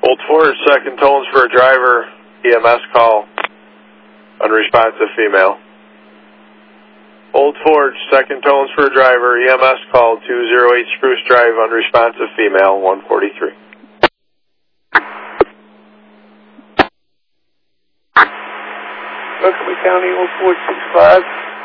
Old Forge, second tones for a driver, EMS call, unresponsive female. Old Forge, second tones for a driver, EMS call, 208 Spruce Drive, unresponsive female, 143. Berkeley County, Old Forge 65.